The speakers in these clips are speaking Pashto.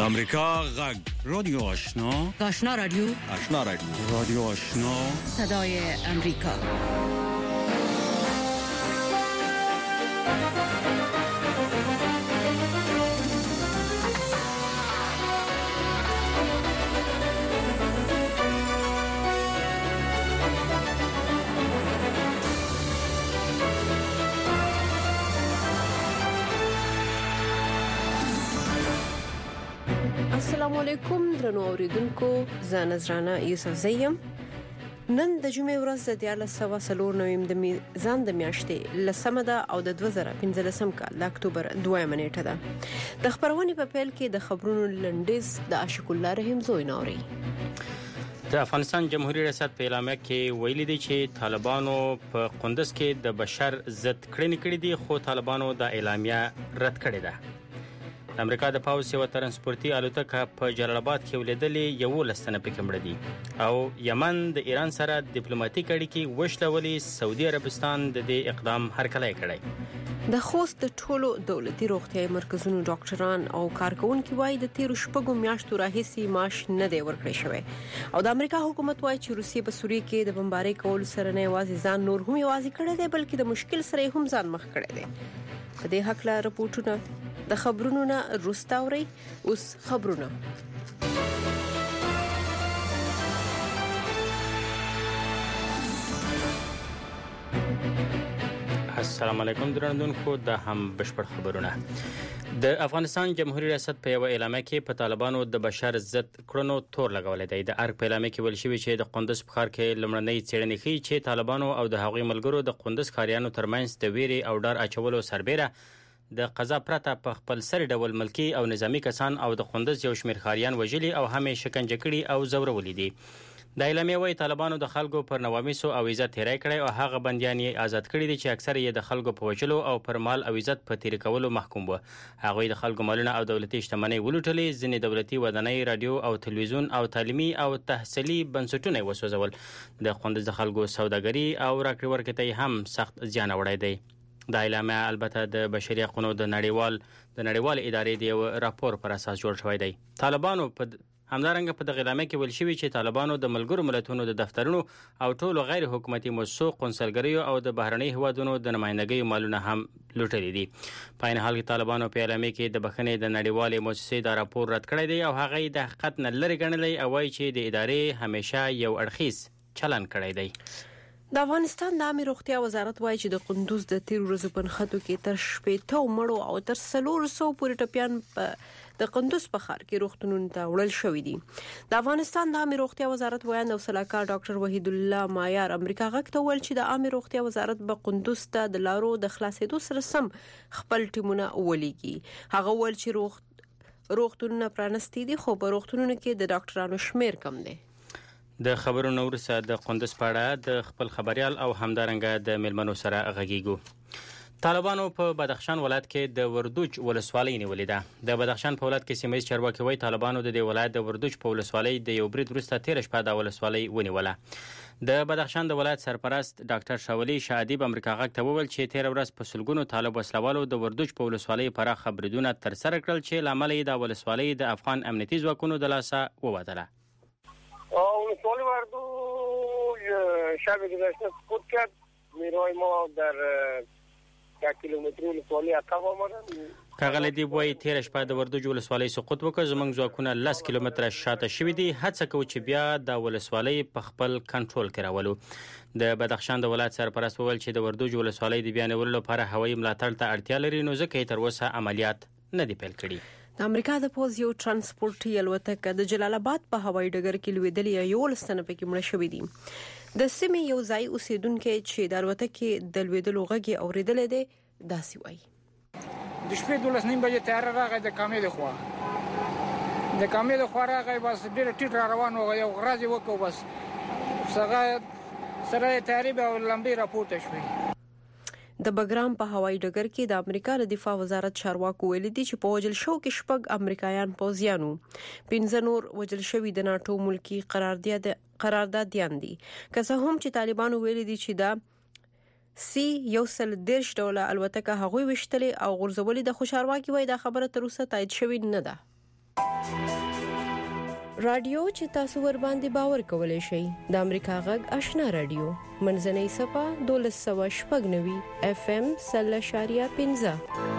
امریکا غږ رادیو آشنا رادیو رادیو آشنا صدای امریکا. السلام علیکم درنو اوریدونکو، زه نذرانه یوسف زیم. نن د جمعې ورځ د 1949 د میزان د میاشتې لسمه ده او د 2015 کال د اکتوبر 2 نیټه ده. د خبرونې په پیل کې د خبرونو لنډیز د عاشق الله رحیم زوی نوري. د افغانستان جمهوریت ریاست په اعلامیه کې ویلي دی چې طالبانو په قندوز کې د بشر ضد کړنې کړې دي، خو طالبانو د اعلامیه رد کړې ده. د امریکا د پاوځ یو ترانسپورتي الوتکه په جلال آباد کې ولیدلې 11 تنه پکې مړه دي او یمن د ایران سره ډیپلوماټیک اړیکې وشلولې. سعودي عربستان د دې اقدام هرکلی کړی. د خوست د ټولو دولتي روغتیايي مرکزونو ډاکټران او کارکونکو وايي د تیر شپږو میاشتو راهیسې معاش نه دی ورکړی شوی او د امریکا حکومت وايي چې روسیې په سوریه کې د بمبارۍ کول سره نه یوازې ځان نور هم یوازې کړی دی بلکې د مشکل سره هم ځان مخ کړی دی. په دې حق لا رپورټونه د خبرونو نه رستاوري. اوس خبرونه. السلام علیکم درنوونکو، د هم بشپړ خبرونه. د افغانستان جمهوریت ریاست په یو اعلامیه کې په طالبانو د بشر ضد کړنو تور لګولې دی. د ارګ په اعلامیه کې ویل شوی چې د قندوز په ښار کې لومړنۍ څېړنې ښیي چې طالبانو او د هغوی ملګرو د قندوز ښاریانو ترمنځ د ویرې او ډار اچولو سربیره د قضا پرته په خپل سر ډول ملکی او نظامی کسان او د قندوز یو شمېر ښاریان وژلي او هم شکنجه کړي او ځورولي دي. د اعلامیه وايي طالبانو د خلکو پر نواميسو او عزت تیری کړی او هغه بندیان یې آزاد کړي دي چې اکثر یې د خلکو په وژلو او پر مال او عزت په تیری کولو محکوم وو. هغوی د خلکو مالونه او دولتي شتمنۍ ولوټلې، ځینې دولتي ودانۍ، رادیو او تلویزیون او تعلیمي او تحصیلي بنسټونه یې وسوځول. د قندوز د خلکو سوداګري او راکړې ورکړې ته هم سخت زیان اوړی دی. د اعلامیه البته د بشري حقوقو د نړیوال ادارې د یو راپور پر اساس جوړ شوی دی. طالبانو په همدارنګه په دغه اعلامیه کې ویل شوي چې طالبانو د ملګرو ملتونو د دفترونو او ټولو غیر حکومتي مؤسسو، قونسلګریو او د بهرنۍ هیوادونو د نمایندګیو مالونه هم لوټلي دي. په عین حال کې طالبانو په اعلامیه کې د بخښنې د نړیوالې موسسې دا راپور رد کړی دی او هغه یې د حقیقت نه لرې ګڼلی او وایي چې د ادارې همیشه یو اړخیز چلن کړی دی. د افغانستان د عامه روغتیا وزارت وايي چې د قندوز د تیر ورځو په نښتو کې تر 80 مړو او تر 400 پورې ټپيان د قندوز په ښار کې روغتونونو ته وړل شوې دي. د افغانستان د عامه روغتیا وزارت وایي او صلاحکار ډاکټر وحید الله مایار امریکا غږ ته ویل چې د عامه روغتیا وزارت به قندوز ته د لارو د خلاصېدو سره سم خپل ټیمونه ولېږي. هغه ویل چې روغتونونه پرانستي دي خو په روغتونونو کې د ډاکټرانو شمیر کم دی. د خبرونو وروسته د قندوز په اړه د خپل خبريال او همدارنګه د ملمنو سره غږیږو. طالبانو په بدخشان ولایت کې د وردوج ولسوالۍ نیولې ده. د بدخشان په ولایت کې سیمه ییز چارواکي وايي طالبانو د دې ولایت د وردوج په ولسوالۍ د یو برید وروسته تیر شپه د ولسوالۍ ونیوله. د بدخشان د ولایت سرپرست ډاکټر شاولي شادیب امریکا غږ ته وویل چې تیر ورځ په سلګونو طالب وسلوالو د وردوج په ولسوالۍ پراخ بریدونه تر سره کړل چې لامل یې د ولسوالۍ د افغان امنیتي ځواکونو د لاسه ووتله. ولسوالی وردوج شب گذشته سقوط کرد. نیروهای ما در 1 کیلومتری ولسوالی عقب آمدند. ښاغلی دیب وایي تېره شپه د وردوج ولسوالۍ سقوط وکړ. زموږ ځواکونه 10 کیلومتره شاته شوي دي. هڅه کوو چې بیا د ولسوالۍ په خپل کنټرول کې راولو. د بدخشان د ولایت سرپرست وویل چې د وردوج ولسوالۍ د بیا نیولو لپاره هوایي ملاتړ ته اړتیا لري، نو ځکه یې تر اوسه عملیات نه دي پیل کړي. د امریکا د پوز یو ترانسپورتي الوتکه د جلال آباد په هوایي ډګر کې لویدلې 11 تنه پکې مړه شوي دي. د سیمې یو ځای اوسیدونکو چې د الوتکې د لویدلو غږ اوریدل دي داسې وایي. د شپې 12:30 بجې تیار راغی د کامې د خوا راغی، بس ډېر ټیټ را روان و، یو غراز وکړو، بس سره تیاری به لمبې راپورته شوې. د بګرام په هوایي ډګر کې د امریکا د دفاع وزارت چارواکو ویلي دي چې په وژل شو کې 6 امریکایان پوځیان وو. 15 نور وژل شوي د ناتو ملکی قراردادیان دي. که څه هم چې طالبانو ویلي دي چې دا سی یو سل دیرش ډوله الوتکه هغوی وشتلې او غورځولې د خوشارواکي وای دا خبره تر اوسه تایید شوې نه ده. رادیو چې تاسو ور باندې باور کولای شئ د امریکا غږ آشنا رادیو منځنۍ صفه 1290 FM 0.15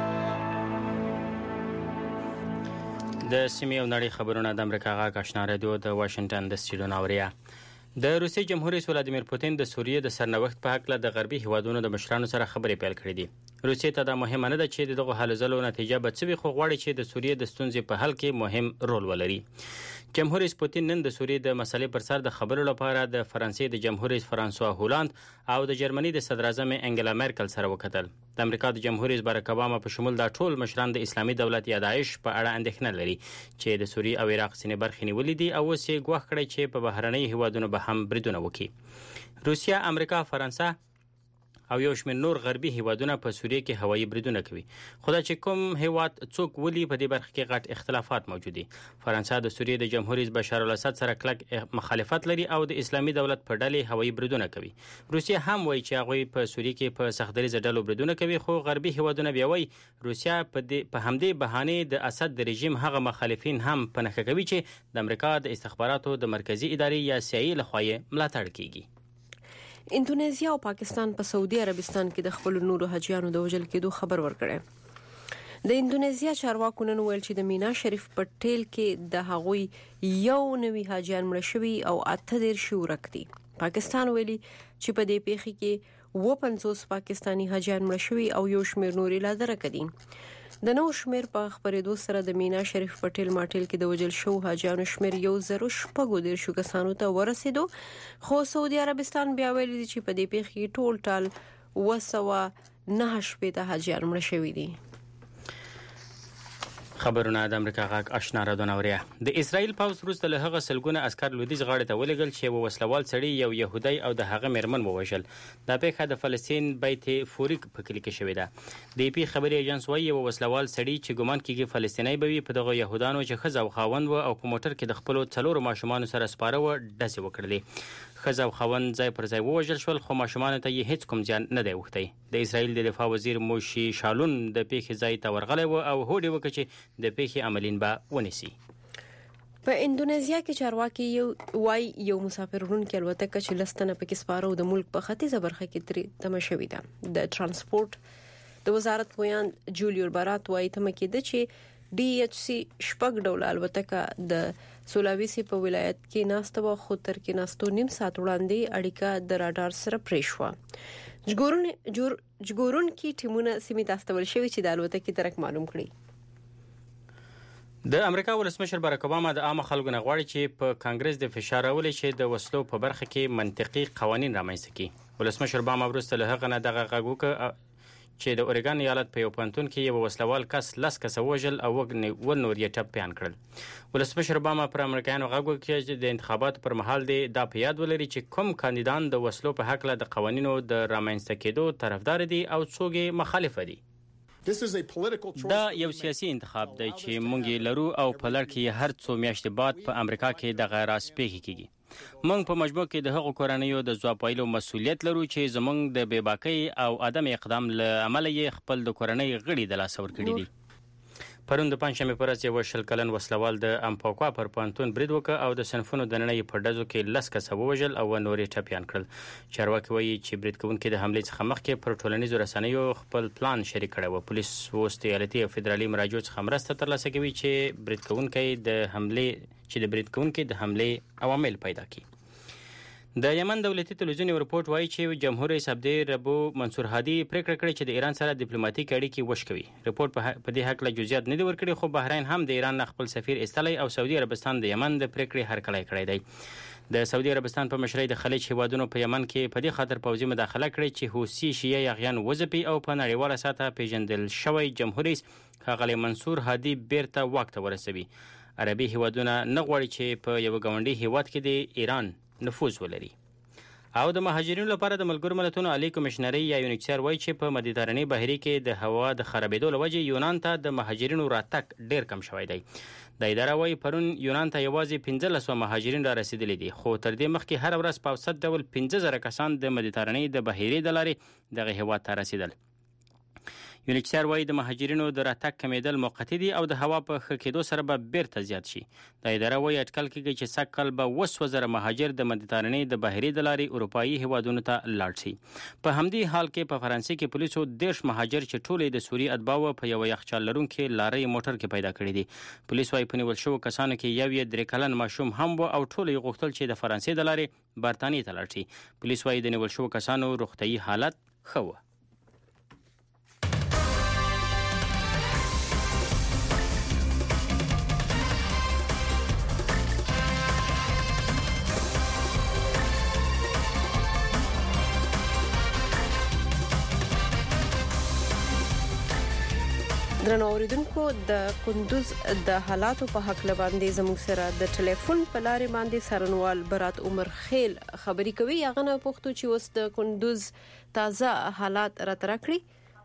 د سیمې او نړۍ خبرونه د امریکا غږ آشنا رادیو د واشنگټن د سټډیو ناوریا. د روسي جمهور رئیس ولادیمیر پوتین د سوریې د سرنوشت په حق له د غربي هیوادونو د مشرانو سره خبرې پیل کړې دي. روسیې ته دا مهمه نه ده چې دغه حل زلو نتیجه به څه وي، خو غواړي چې د سوریې د ستونزې په حل کې مهم رول ولري. جمهور رئیس پوتین نن د سوریې د مسلې پر سر د خبرو لپاره د فرانسې د جمهور رئیس فرانسوا هولاند او د جرمني د صدر اعظم انګلا مارکل سره وکتل. د امریکا د جمهور رئیس باراک اوباما په شمول دا ټول مشران د اسلامي دولت یا داعش په اړه اندېښنه لري چې د سوریې او عراق سینې برخې نیولې دي او اوس یې ګواښ کړی چې په بهرنۍ هیوادونو به هم بریدونه وکړي. روسیا، امریکا، فرانسه او یو شمېر نور غربي هیوادونه په سوریې کې هوایي بریدونه کوي. خو دا چې کوم هیواد څوک ولي په دې برخه کې غټ اختلافات موجود دي. فرانسه د سوریې د جمهور رئیس بشار الاسد سره کلک مخالفت لري او د اسلامي دولت په ډلې هوایي بریدونه کوي. روسیا هم وایي چې هغوی په سوریې کې په سختدریزه ډلو بریدونه کوي، خو غربي هیوادونه بیا وایي روسیا په همدې بهانې د اسد د رژیم هغه مخالفین هم په نښه کوي چې د امریکا د استخباراتو د مرکزی ادارې یا CIA لخوا یې ملاتړ کیږي. اندونیزیا او پاکستان په سعودي عربستان کې د خپل نورو حاجیانو د وژل کېدو خبر ورکړی. د اندونیزیا چارواکو نن ویل چې د مینا شریف په ټیل کې د هغوی یو نوی حاجیان مړ شوي او 38 ورک دي. پاکستان ویلي چې په دې پیښه کې 50 پاکستانی حاجیان مړ شوي او یو شمېر نورې لا درک دي. د نو شمېر په خبرېدو سره د مینا شریف په ټیل ماټیل کې د وژل شو حاجیانو شمېر 1,014 کسانو ته ورسېدو، خو سعودي عربستان بیا ویلي چې په دې پیښه کې ټول ټال 209 حاجیان مړ شوي دي. خبرونه د امریکا غږ آشنا رادیو ناوریا. د اسرائیل پوځ وروسته له هغه سلګونه عسكر لویدیځ غاړې ته ولېږل چې وسلوال سړی یو يهودي او د هغه میرمن ووژل. دا پیښه د فلسطین بیت فوریک په کلی کې شوې ده. د پی خبري ایجنس وايي یو وسلوال سړی چې ګمان کیږي فلسطیني بوي په دغه يهودانو چې خزه او خاوند او په موټر کې د خپل څلورو ماشومان سره سپاره و ډزې وکړلې. خزه او خاوند ځای پر ځای ووژل شول، خو ماشومان ته یې هیڅ کوم ځان نه دی وختی. د اسرائیل د دفاع وزیر موشي شالون د پیښې ځای ته ورغلی و او هوډ وکړ چې د پیښې عملین به ونیسي. په اندونیزیا کې چارواکي یو مسافر وړونکي الوتکه چې لستنه پکې سپاره د ملک په ختیځه برخه کې ترې تم شوې ده. د ترانسپورت د وزارت پویان جولیور بارات وايي تم کې د چې DHC شپږ ډول الوتکه د سولاویسي په ولایت کې ناستو خو تر کې ناستو نیم ساعت وړاندې اړیکه د راډار سره پرې شو. جګورون کې ټیمونه سیمې ته استول شوی چې د الوتکې درک معلوم کړي. د امریکا ولسمشر باراک اوباما د عام خلکو نه غواړي چې په کانګرس د فشار راولي چې د وسلو په برخه کې منطقي قوانين رامنځته کړي. ولسمشر اوباما وروسته له هغه نه دغه غږ وکړ چې د اوريګان ایالت په یو پانتون کې یو وسلوال کس لس کسه وژل او ول نور یې ټپيان کړل. ولسمشر اوباما پر امریکایانو غږ وکړ چې د انتخاباتو پر مهال دا په یاد ولري چې کوم کاندیدان د وسلو په حق له د قوانینو د رامنځته کېدو طرفدار دي او څوک یې مخالف دي. دا یو سیاسي انتخاب دی چې مونږ لرو او په لړ کې هر څو میاشتې بعد په امریکا کې د غیر اسپیږي کیږي. مونږ په مجموع کې د هغو کورنیو د ځواب ویلو مسؤلیت لرو چې زمونږ د بېباکۍ او عدم اقدام له امله یې خپل د کورنۍ غړي د لاس ورکړي دي. پرون د پنځمې پر ورځ یو شل کلن وسلوال د امپاکوا پر پانتون برید وکړ او د صنفونو د نړۍ په ډزو کې لس کسه ووژل او نورې ټپيان کړل. چارواکي وایي چې برید کوونکي د حملې څخه مخکې پر ټولنیزو رسنیو خپل پلان شریک کړی و. پولیس اوس د ایالتي او فدرالي مراجعو څخه مرسته ترلاسه کوي چې برید کوونکي د حملې عوامل پیدا کړي. د یمن دولتي تلویزیون یو رپورت وایي چې جمهور رئیس عبد ربو منصور هادي پریکړه کړې چې د ایران سره ډیپلوماټیک اړیکې وشکوي. رپورت په دې حق له جزئیات نه دی ورکړي، خو بحرین هم د ایران خپل سفیر استلی او سعودي عربستان د یمن د پریکړې هرکلی کړی دی. د سعودي عربستان په مشرۍ د خلیج هیوادونو په یمن کې په دې خاطر پوځي مداخله کړې چې حوثي شیعه یغیان وځپي او په نړیواله سطحه پیژندل شوی جمهور رئیس ښاغلی منصور هادي بیرته واک ته ورسوي. عربي هیوادونه نه غواړي چې په یو ګاونډي هیواد کې د ایران نفوذ ولري. او د مهاجرینو لپاره د ملګرو ملتونو عالی کمشنري یا یونیکسر وایي چې په مدیترانې بحري کې د هوا د خرابېدو له وجې یونان ته د مهاجرینو راتګ ډیر کم شوی دی. د اداره وایي پرون یونان ته یوازې 1500 مهاجرین را رسیدلي دي، خو تر دې مخکې هر ورځ په اوسط ډول 15000 کسان د مدیترانې د بحیرې د لارې دغه هیواد ته رسیدل. یونیچر وايي د مهاجرینو د راتګ کمیدل موقتی دي او د هوا په ښه کېدو سره به بیرته زیات شي. د اداره وايي اټکل کېږي چې سږ کال به 200,000 مهاجر د مدیترانې د بحري د لارې اروپایي هیوادونو ته لاړ شي. په همدې حال کې په فرانسې کې پولیسو 10 مهاجر چې ټول د سوریې اتباع په یو یخچال لرونکي لارې موټر کې پیدا کړي دي. پولیس وايي په نیول شوو کسانو کې یو 3 کلن ماشوم هم و او ټول یې غوښتل چې د فرانسې د لارې برتانیې ته لاړ شي. پولیس وايي د نیول شوو کسانو روغتیايي حالت ښه و. درنو اوریدونکو د کندوز د حالاتو په حق لباندې زموږ سره د ټلیفون په لارې باندې سرنوال برات عمر خیل خبري کوي. هغه نه پوښتنه چې اوس د کندوز تازه حالات را ترکړي.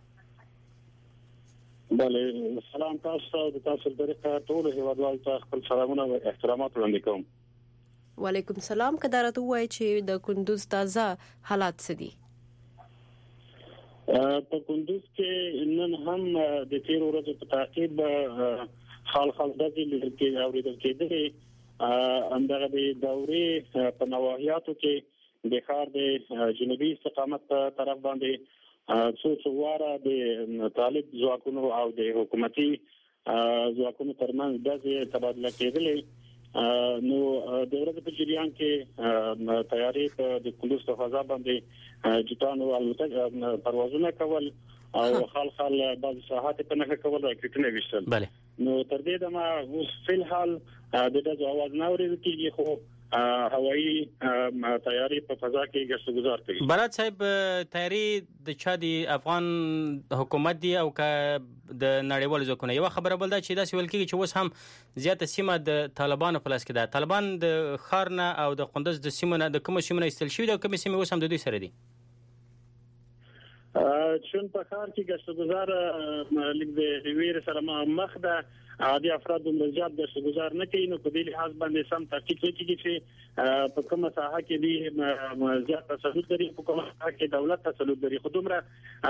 بله سلام تاسو د تاسو طریقه ټول هیوادوالو ته خپل سلامونه او احترامات وړاندې کوم. وعلیکم سلام. کدارته وایي چې د کندوز تازه حالات څه دي؟ په کندوز کې نن هم د تیر ورځې په تعقیب خلک د اوریدل کېدل اندغه د دورې په نواحیاتو کې د ښار د جنوبي استقامت په طرف باندې څو واره د طالب ځواکونو او د حکومتي ځواکونو ترمنځ د تبادله کېدل. نو د ورځې په جریان کې تیاری په د کندوز په فضا باندې جټانو الوتنه پروازونه کول او خلک بعض ساحات په نه کول راکټونه وشتل. نو تر دې دمه اوس فل حال د دې اواز نه اورېدل کېږي خو هوایي تیاری په فضا کې ګرځګزار کوي. برات صاحب تیاری د چا دی افغان حکومت دی او که د نړیوال ځواکونو؟ یو خبره بل دا چې دا سوال کېږي چې اوس هم زیاته سیمه د طالبانو په لاس کې ده. طالبان د خارنه او د کندوز د سیمه نه د کوم سیمه استل شوی د کوم سیمه اوس هم د دوی سره دي؟ چون په کار کې ګرځګزار لیک د ویر سره مخ ده عادي افراد د زیات ګرځګزار نه کوي. نو په دې لحاظ باندې سم تحقیق وکړي چې په کومه ساحه کې دي زیات تسلط لري، په کومه ساحه کې دولت تسلط لري. خو دومره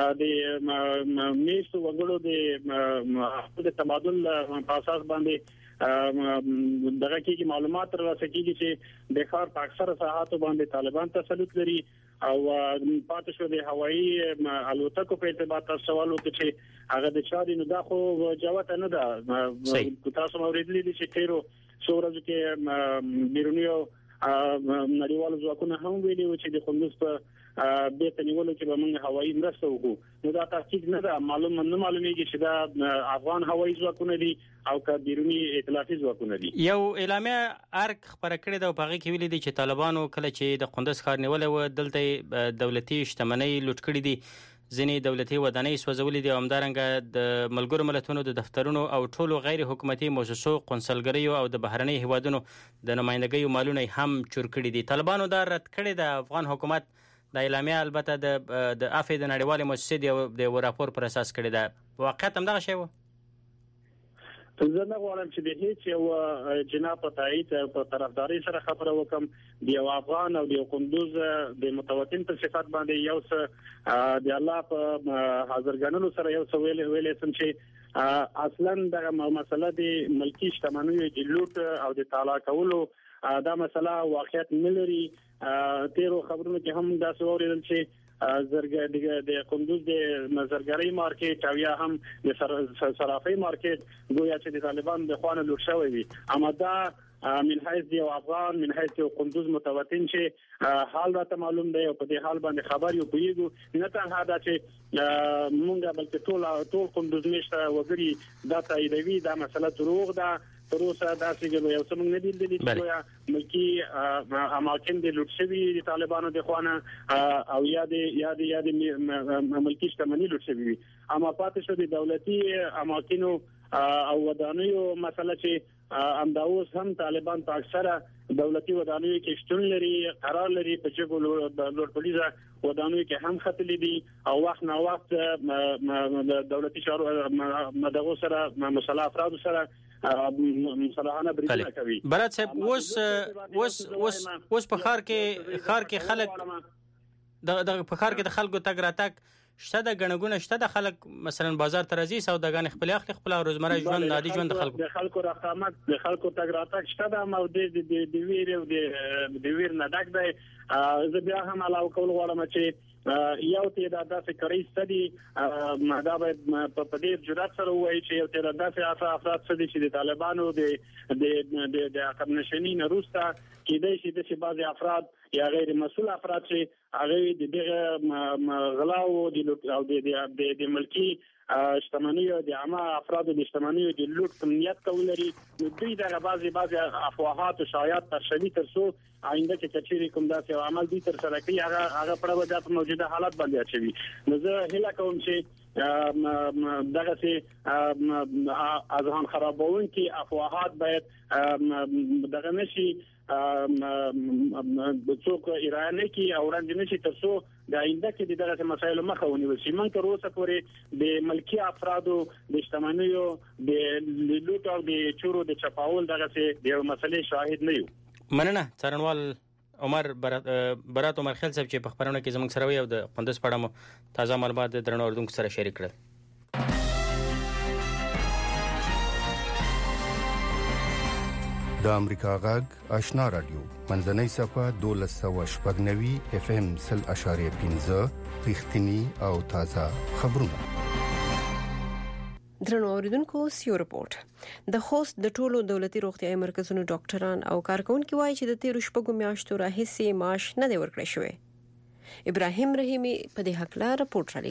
د میشتو وګړو د تبادل په اساس باندې دغه کې معلومات راځي چې د ښار په اکثره ساحاتو باندې طالبان تسلط لري او پاتې شو د هوایي الوتکو په اعتبار تاسو سوال وکړئ چې هغه د چا دي. نو دا خو جواب نه ده. تاسو اوریدلی دي چې تیرو څورځ کې بیرونیو نړیوال ځواکونه هم ویلي و چې د کندوز په بیت نیولو کې به موږ هوایي مرسته وکړو. نو دا تحقیق نه ده، معلومیږي چې دا افغان هوایي ځواکونه دي او که بیرونی ائتلافي ځواکونه دي. یو اعلامیه ارګ خبره کړې ده او په هغه کې ویلي دي چې طالبانو کله چې د کندوز ښار نیولې و دلته دولتي شتمنۍ لوټ کړې دي، ځینې دولتي ودانۍ سوځولې دي او همدارنګه د ملګرو ملتونو د دفترونو او ټولو غیر حکومتي مؤسسو قونسلګریو او د بهرنۍ هیوادونو د نمائندګیو مالونه هم چور کړي دي. طالبانو دا رد کړی د افغان حکومت د اعلامیه البته د افې د نړیوالې مؤسسې د راپور پر اساس کړی ده. واقعیت هم دغه شی و؟ زه نه غواړم چې د هیڅ یو جناب په تایید په طرفداري سره خبره وکم. د یو افغان او د کندوز د متوطن په صفات باندې یو څه د الله په حاضر ګڼلو سره یو څه ویلې سم چې اصلا د مسله د ملکی شتمنیو د لوټ او د تعالی کولو دا مسله واقعیت نه لري. تیرو خبرونو کې هم دا څه اوریدل چې د کندوز د زرګرۍ مارکیټ او یا هم د صرافۍ مارکیټ گویا چې د طالبان د خوانه لوټ شوی وي. اما دا من حیث دی افغان من حیث کندوز متوطن چې حال راته معلوم دی او په دې حال باندې خبر یو پویګو نه تنها دا چې مونږه بلکې ټول کندوز نشته وګړي دا تاییدوي دا مسله دروغ ده. تر اوسه دا چې یو څه موږ نه دي لیدلي چې ملکی اماکن د لوټ شوی د طالبانو د خوانه او یا د ملکی شتمنۍ لوټ شوی. اما پاتې شو د دولتي اماکنو او ودانیو مسله چې امداوس هم طالبان په اکثره دولتي ودانیو کې شتون لري، قرار لري په جګو لوړ ودانیو کې هم خطلې دي او وخت نه وخت دولتي چارو مدغو سره مسلح افراد سره مصالحانه بریښنا کوي. برات صاحب اوس په خار کې خلک د په خار کې د خلکو تګ راتګ شته د غنګونه شته د خلک مثلا بازار ته راځي سوداګان خپل اخلي خپل روزمره ژوند عادي ژوند د خلکو رقمات د خلکو تګ راتګ شته د موجود د ویر او د ویر نه ډک دی زه بیا هم علاوه کول غواړم چې یو تعداد داسې کړي ستدي دا باید په دې جرأت سره وایي چې یو تعداد داسې افراد ستدي چې د طالبانو د عقب نشینین روستا کېدای شي د بعضي افراد یا غیر مسؤل افراد چې هغه د غلاو او د ملکی شتمنیو د عامه افرادو د شتمنیو د لوټ نیت کولري نو دوی دغه بعضي افواهات او شایعات تشریح ترسو آینده کې کچېری کوم داسې عمل دي تر سره کوي هغه پر وجه موجوده حالت باندې اچوي نو زه هیله کوم چې دغه سي اذهان خرابون کې افواهات باید دغه نشي څوک ایران کې او رنګ نشي ترسو د آینده کې دغه مسایل مخه ونیول شي من تر اوسه پورې د ملکی افرادو د شتمنیو د لوټ او د چورو د چپاول دغه سي د مسلې شاهد نه یو مننه څارنوال عمر برات عمر خیل صاحب چې په خبرونه کې زموږ سره وي او د قندوز په اړه مو تازه معلومات د درنو اردوونکو سره شریک کړل د امریکا غږ آشنا رادیو منځنۍ صفه 1290 اف ام 0.15 رښتینی او تازه خبرونه درنو اوریدونکو سیو رپورټ د خوست د ټولو دولتي روغتیايي مرکزونو ډاکټران او کارکونکو وایي چې د 13 شپږو میاشتو راهیسې معاش نه دی ورکړی شوی ابراهیم رحیمی په دې حق لا رپورټ را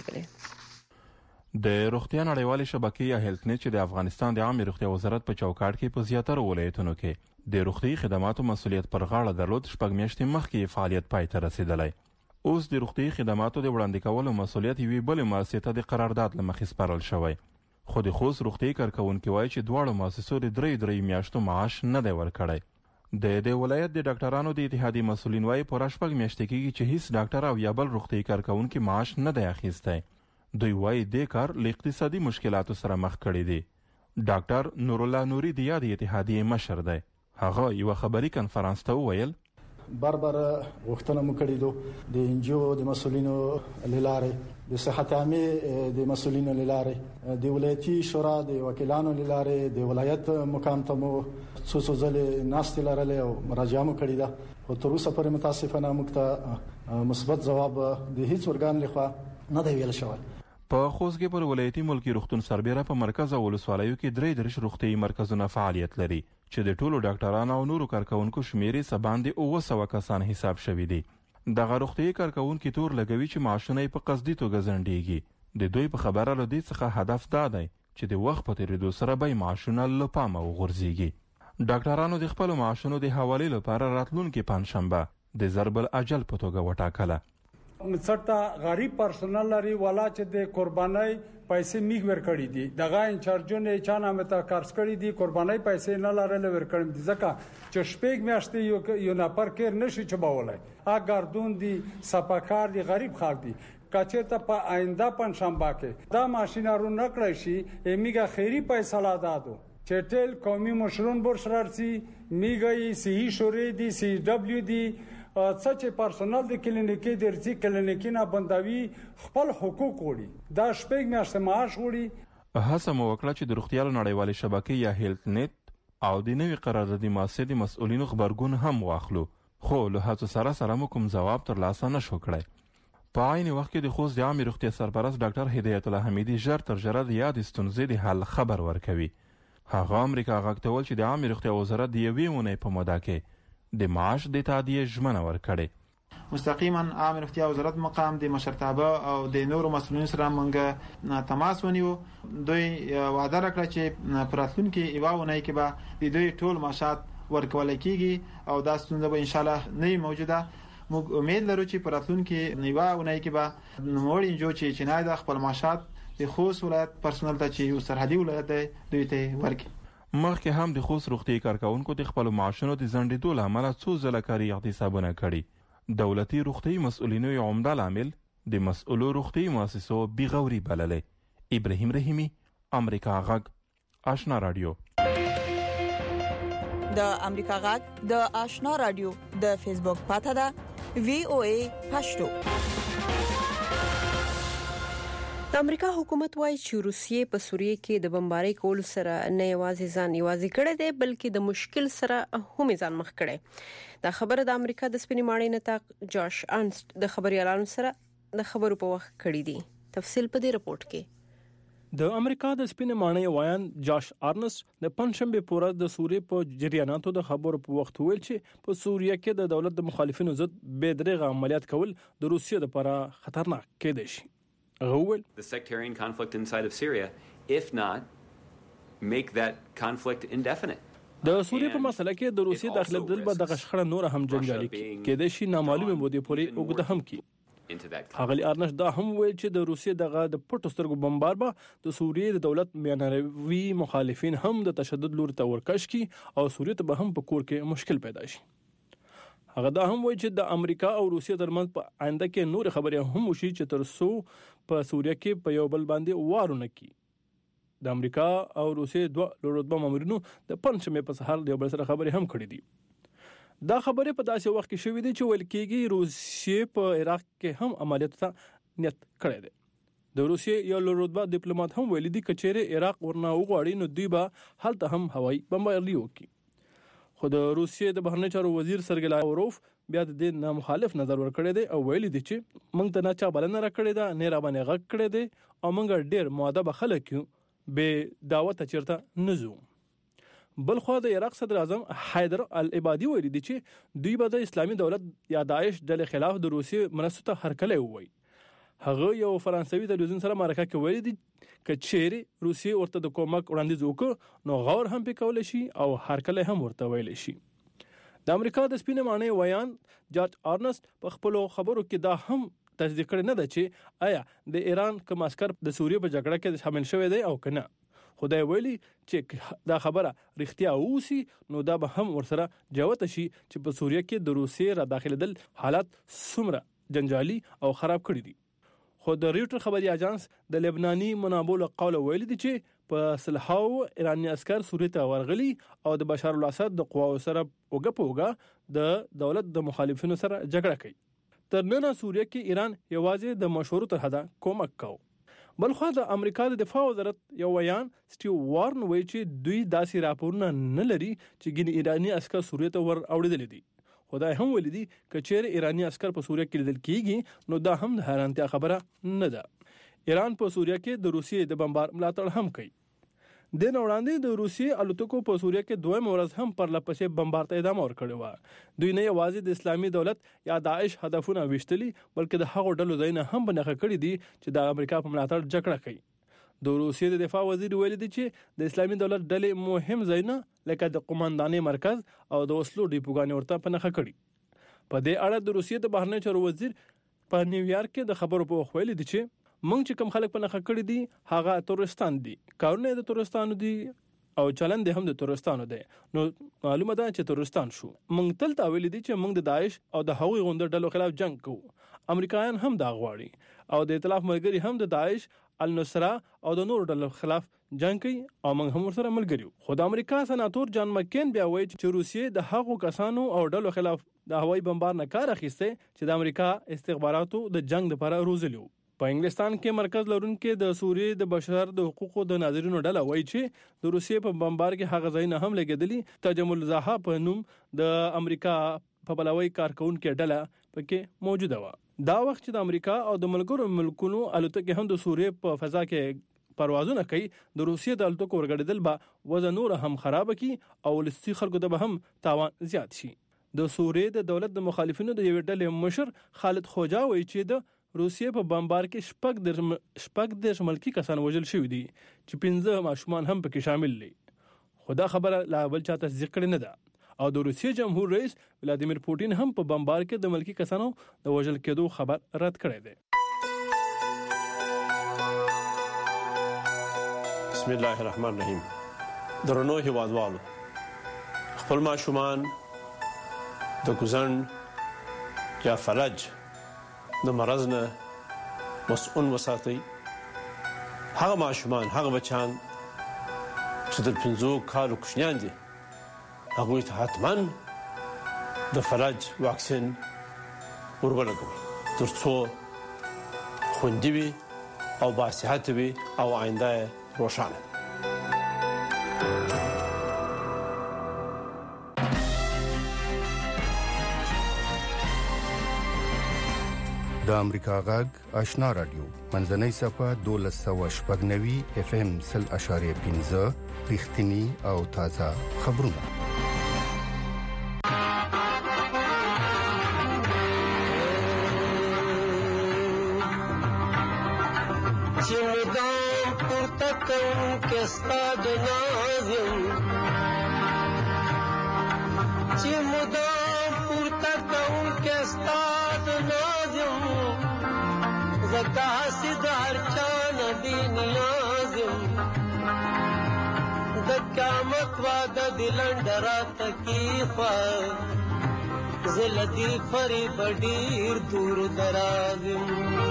لېږلی د روغتیا نړیوالې شبکې یا هیلث نت چې د افغانستان د عامه روغتیا وزارت په چوکاټ کې په زیاتره ولایتونو کې د روغتي خدماتو مسؤلیت پر غاړه درلود شپږ میاشتې مخکې فعالیت پای ته رسیدلی اوس د روغتي خدماتو د وړاندې کولو مسؤلیت یوې بلې مؤسسې د قرارداد له مخې سپارل شوی خو د خوست روغتي کارکونکو وایي چې دواړو مؤسسو د درې میاشتو معاش نه دی ورکړی د ولایت د ډاکټرانو د اتحادیې مسؤلین وایي په شپږ میاشتې کې چې هیڅ ډاکټر او یا بل روغتي کارکونکو معاش نه دی اخیستی دوی وایي د کار له اقتصادي مشکلاتو سره مخ کړي دي ډاکټر نور الله نوري د یاد اتحادیې مشر دی هغه یو خبري کانفرنس ته وویل بار غوښتنه مو کړې ده د انجیو د مسولینو لاره د صحت عامه د مسولینو لاره د ولایتي شورا د وکیلانو لاره د ولایت مقام ته مو څو ځله ناست لرله او مراجعه مو کړې ده او تر اوسه پورې متاسفانه موږ ته مثبت جواب د هیڅ ورګان لخوا نه دی ویل شوی په خوست کې پر ولایتي ملکی روغتون سربېره په مرکز او ولسوالیو کې 3 روغتي مرکزونه فعالیت لري چې د ټولو ډاکټرانو او نورو کارکونکو شمیرې سباندې 900 کسان حساب شوي دي دغه روغتي کارکونکو تور لګوي چې معاشونه په قصدي توګه ځنډيږي د دوی په خبره لدی څخه هدف دا دی چې د وخت په تیریدو سره به معاشونه له پامه وغورځيږي ډاکټرانو د خپل معاشونو د حواله لپاره راتلونکي پنځشنبه د ضرب الاجل په توګه وټاکله مڅټا غریب پرسونل لري ولا چې د قربانای پیسې میګ ور کړی دي دغه انچارجونه چانه مته کارس کړی دي قربانای پیسې نه لرل ور کړم دي ځکه چې شپږ میاشتې یو نفر کېر نشي چباولای اګردون دي سپاکار دي غریب خلک دي کچته په آینده پنځشنبه کې دا ماشینارو نکړی شي میګه خیری پیسې لا دادو چټل قومي مشرون بورسرارسي میګي سی شوري دي سی دبليو دي څه پرسونل د کلینیکي درځي کلینیکینه بندوي خپل حقوق وړي دا شپږ میاشتې معاش وړي هڅه مو وکړه چې د روغتیا نړیوالې شبکې یا هیلث نت او د نوې قراردادي مؤسسې د مسؤلینو خبرګون هم واخلو خو له هڅو سره مو کوم جواب ترلاسه نشو کړی په عین وخت کې د خوست د عامه روغتیا سرپرست ډاکټر هدایت الله حمیدي ژر تر ژره د یاد ستونزې د حل خبر ورکوي هغه امریکا غاکتول چې د عامه روغتیا وزارت د یوې مونې په موده کې د معاش د تادیه ژمنه ورکړي مستقیما عامه روغتیا وزارت مقام د مشرتابه او د نورو مسؤلینو سره مونږ تماس ونیو دوی وعده راکړه چې پراتلونکو ایواونه کې به د دوی ټول معاشات ورکول کیږي او دا ستونزه به ان شاء الله نه موجوده موږ امید لرو چې پراتلونکو ایواونه کې به نوړ انجو چې نه د خپل معاشات د خوست ولایت پرسونل ته چې یو سرحدي ولایت دی دوی ته ورکړي مخکې هم د خوست روغتي کارکونکو د خپل معاشونو د ځنډېدو لامل څو ځله کاري احتسابونه کړي دولتي روغتي مسؤلینو یو عمده لامل د مسؤلو روغتي مؤسسو بیغوري بللې ابراهیم رحیمی امریکا غږ آشنا رادیو د امریکا غږ د آشنا رادیو د فیسبوک پاڼه ده VOA پښتو د امریکا حکومت وايي چې روسیې په سوریه کې د بمبارۍ کول سره نه یوازې ځان یوازې کړی دی بلکې د مشکل سره هم ځان مخ کړي. دا خبره د امریکا د سپینې ماڼۍ نتاق جاش انست د خبريالانو سره د خبرو په وخت کړی دی. تفصیل په دې رپورت کې. د امریکا د سپینې ماڼۍ وایان جاش ارنست د پنځشنبه په ورځ د سوریې په جریاناتو د خبرو په وخت ویل چې په سوریه کې د دولت د مخالفینو ضد بې دریغه عملیات کول د روسیې لپاره خطرناک کېدای شي. The sectarian conflict inside of Syria, if not, make that conflict indefinite. د سوریې په مسله کې د روسیې داخله دل به د غشخړه نور هم جنجالي کېدای شي نامعلومه مودې پورې وګړه هم کی. هغه ارنست دا هم ویل چې د روسیې دغه د پټو سترګو بمبار به د سوریې د دولت میانروي مخالفین هم د تشدد لور ته ورکش کی او سوریې ته به هم په کور کې مشکل پیدا شي. هغه دا هم وایي چې د امریکا او روسیې ترمنځ په آینده کې نور خبرې هم وشي چې تر څو په سوریه کې په یو بل باندې وارونه کی. د امریکا او روسیې دوه لوړ مامورینو د پنځمه په سهار د یو بل سره خبرې هم کړې دي. دا خبرې په داسې وخت کې شوې دي چې ویل کېږي روسیې په عراق کې هم عملیات ته نیت کړی دی. د روسیې یو لوړ ډیپلوماټ هم ویلي دي چې چیرې عراق ورنه وغواړي نو دوی به هلته هم هوایي بمباري وکړي. خو د روسیې د بهرنی چارو وزیر سرګی لاوروف بیا د دې مخالف نظر ورکړی دی او ویلي دی چې موږ ته نه چا بلنه راکړې ده نه را باندې غږ کړی دی او موږ ډېر مؤدب خلک یو به دعوت چیرته نه ځو. بل خو د عراق صدر اعظم حیدر العبادي ویلي دی چې دوی به د اسلامي دولت یا داعش ډلې خلاف د روسیې مرستو ته هرکلی ووایي. هغه یو فرانسوي تلویزیون سره مرکه کې ویلي دي چې چیرې روسیې ورته د کومک وړاندیز وکړ نو غور هم پکول شي او هرکلی هم ورته ویل شي. د امریکا د سپینې ماڼۍ ویان جاش ارنست په خپل خبرو کې دا هم تصدیق کړی نه ده چې آیا د ایران کوم عسكر د سوریې په جګړه کې شامل شوی دی او کنه. خدای ویلي چې دا خبره رښتیا اوسي نو دا به هم ورسره جوته شي چې په سوریه کې د روسیې را داخليدل حالات څومره جنجالي او خراب کړی دي. خو د ریوټر خبري اژانس د لبناني منابع له قوله ویلي دي چې په سلحاو ایراني عسكر سوریه ته ورغلي او د بشار الاسد د قواو سره وګپوګه د دولت د مخالفینو سره جګړه کوي. تر نن سوریه کې ایران یوازې د مشورو تر حده کومک کوي. بل خو د امریکا د دفاع وزارت یو ویان سټیو وارن وایي چې دوی داسې راپورونه نه لري چې ګینه ایراني عسكر سوریه ته ور اوړېدل دي. خدای هم ولیدي چې چیرې ایراني عسكر په سوریه کې لیدل کیږي نو دا هم د حیرانتیا خبره نه ده. ایران په سوریه کې د روسیې د بمبار ملاتړ هم کوي. د نوړاندې د روسیې الوتکو په سوریه کې دویم ورځ هم پر لپسې بمبار ته ادامه ورکړې و. دوی نه یوازې د اسلامي دولت یا داعش هدفونه وشتلي بلکې د هغو ډلو ځایونه هم بنخښه کړي دي چې د امریکا په ملاتړ جګړه کوي. د روسیې د دفاع وزیر ویلي دی چې د اسلامي دولت ډلې مهم ځایونه لکه د قوماندانۍ مرکز او د وسلو ډیپوګانې ورته پنهخه کړي. په دې اړه د روسیې د بهرنی چارو وزیر په نیویارک کې د خبرو په وخت ویلي دی چې موږ چې کوم خلک پنهخه کړي دي هغه تورستان دي، کارونه د تورستانو دي او چلند هم د تورستانو دی. نو معلومه ده چې تورستان شو. موږ تل تا ویلي دي چې موږ د داعش او د هغوی غونډه ډلو خلاف جنگ کوو. امریکایان هم دا غواړي او د ائتلاف ملګری هم د داعش النصره او د نور ډلو خلاف جنگ کوي او موږ هم سره ملګری یو. خو د امریکا سناتور جان مکین بیا وایي چې روسیې د هغو کسانو او ډلو خلاف د هوایي بمبار نه کار اخیسته چې د امریکا استخباراتو د جنگ لپاره روزلي وو. په انګلستان کې مرکز لرونکي د سوریې د بشر د حقوقو د ناظرینو ډله وایي چې د روسیې په بمبار کې هغه ځای نه هم لګیدلی تجمل زاها په نوم د امریکا په بلاوي کارکونکو ډله پکې موجوده و. دا وخت چې د امریکا او د ملګرو ملکونو الوتکې هم د سوریې په فضا کې پروازونه کوي د روسیې د الوتکو ورګړېدل به وزن نور هم خراب کی او لسی خلکو ته به هم تاوان زیات شي. د سوریې د دولت د مخالفینو د یو ډلې مشر خالد خوجا وایي چې د روسیې په بمبار کې شپږ د ملکی کسان وژل شوی دي چې 15 ماشومان هم پکې شامل دي. خدا خبره لا بل چا تصدیق کړي نه ده او د روسیې جمهور رئیس ولادیمیر پوتین هم په بمبار کې د ملکی کسانو د وژل کېدو خبر رد کړی دی. بسم الله الرحمن الرحیم. درنو هیوادوالو، خپل ماشومان د ګوزن یا فلج د مرض نه مسؤل وساتئ. هغه ماشومان، هغه بچان چې د 15 کالو کوچنیان دي هغوی ته حتما د فلج واکسین ورولګوئ تر څو خوندي وي او باصحت وي او آینده روشانه. د امریکا غږ آشنا رادیو منځنۍ صفه 1290 FM 0.15 رښتینی او تازه خبرونه. چمدان پورته کوونکی ستا د ناز یم، چمدان پورته کوونکی ستا د ناز یم، زه داسې د هر چا نه بې نیاز یم، د قیامت وعده دې لنډه راته کېښوه، زه له دې فریبه ډېر دور دراز یم.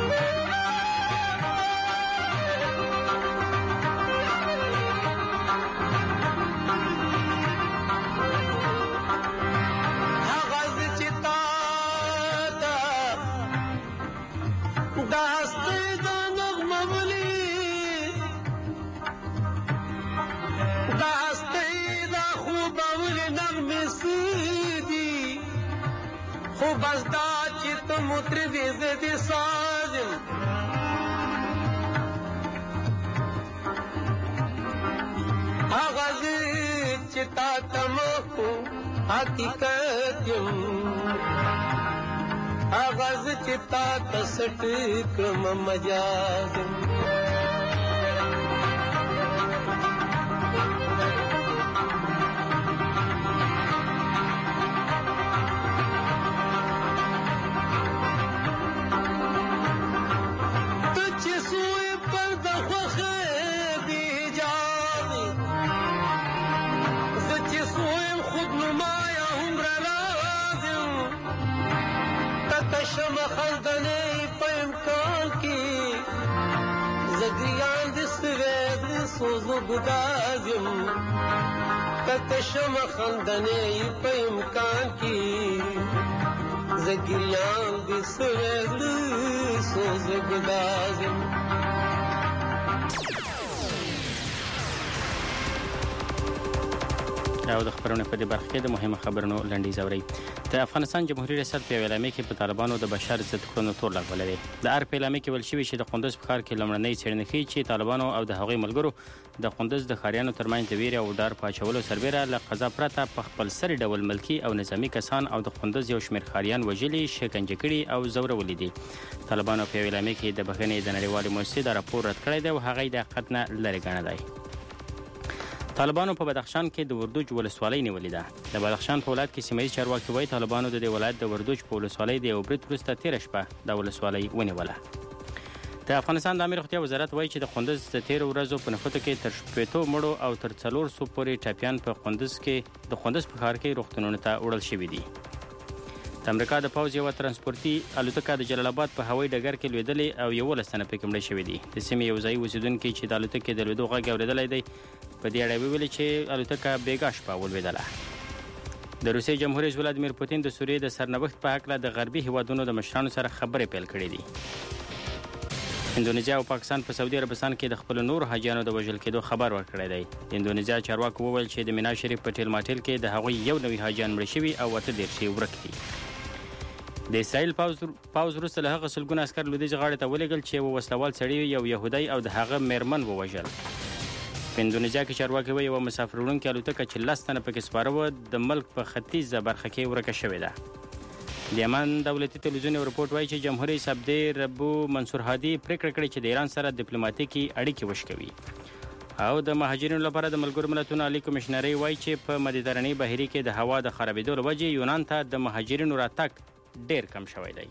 خو بس دا چې ته مطربې زه دې ساز یم، هغه زه چې تا ته مخو حقیقت یم، هغه زه چې تا ته سټ کړم مجاز یم. شمع خندنې په امکان کې زګریان د سوید سوزو ګداز یم، کته شمع خندنې په امکان کې زګریان د سوید سوزو ګداز یم. او د خبرونو په دې برخه کې د مهمه خبرونو لنډیز اورئ. د افغانستان جمهوریت ریاست په اعلامیه کې په طالبانو د بشر ضد کړنو تور لګولې دی. د ارګ په اعلامیه کې ویل شوی چې د قندوز په ښار کې لومړنۍ څېړنې ښیي چې طالبانو او د هغوی ملګرو د قندوز د ښاریانو ترمنځ د ویرې او ډار په اچولو سربیره له قضا پرته په خپلسري ډول ملکي او نظامي کسان او د قندوز یو شمېر ښاریان وژلي، شکنجه کړي او ځورولي دي. طالبانو په اعلامیه کې د بخښنې د نړیوالې موسسې دا راپور رد کړی دی او هغه یې د حقیقت نه لرې ګڼلی. طالبانو په بدخشان کې د وردوج ولسوالۍ نیولې ده. د بدخشان په ولایت کې سیمه ییز چارواکي وایي طالبانو د دې ولایت د وردوج په ولسوالۍ د یو برید وروسته تېره شپه د ولسوالۍ ونیوله. د افغانستان د عامه روغتیا وزارت وایي چې د قندوز د تېرو ورځو په نښتو کې تر 80 مړو او تر 400 پورې ټپیان په قندوز په ښار کې روغتونونو ته وړل شوي دي. د امریکا د پوځ یوه ترانسپورتي الوتکه د جلال آباد په هوایي ډګر کې لوېدلې او 11 تنه پکې مړه شوي دي. د سیمې یو ځایي اوسېدونکي چې د الوتکې د لوېدو غږ اورېدلی دی په دې اړه ویلي چې الوتکه بېګا شپه ولوېدله. د روسیې جمهور رئیس ولادیمیر پوتین د سوریې د سرنوشت په هکله د غربي هیوادونو د مشرانو سره خبرې پیل کړې دي. اندونیزیا او پاکستان په سعودي عربستان کې د خپلو نورو حاجیانو د وژل کېدو خبر ورکړی دی. د اندونیزیا چارواکو وویل چې د مینا شریف په ټیل ماټیل کې د هغوی 9 حاجیان مړه شوي او 18 ورک دي. د اسرائیل پوځ وروسته له هغه سلګونه عسکر لویدیځ غاړې ته ولېږل چې یو وسلوال سړي یو یهودی او د هغه میرمن ووژل. په اندونیزیا کې چارواکي وایي یوه مسافر وړونکې الوتکه چې 10 تنه پکې سپاره وه د ملک په ختیځه برخه کې ورکه شوې ده. د یمن دولتي تلویزیون یو رپورټ وایي چې جمهور رئیس عبد ربو منصور هادي پریکړه کړې چې د ایران سره ډیپلوماټیکي اړیکې وشکوي. او د مهاجرینو لپاره د ملګرو ملتونو عالی کمشنري وایي چې په مدیترانې بحیرې کې د هوا د خرابېدو له وجې یونان ته د مهاجرینو راتګ ډېر کم شوی دی.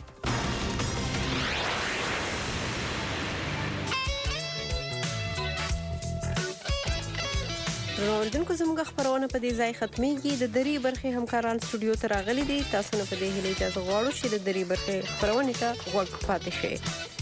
اوریدونکو زموږ خبرونه په دې ځای ختمېږي. د درې برخې همکاران سټوډیو ته راغلي دي. تاسو نه په دې هیله اجازه غواړو چې د درې برخې خبرونه ته غوږ پاتې شئ.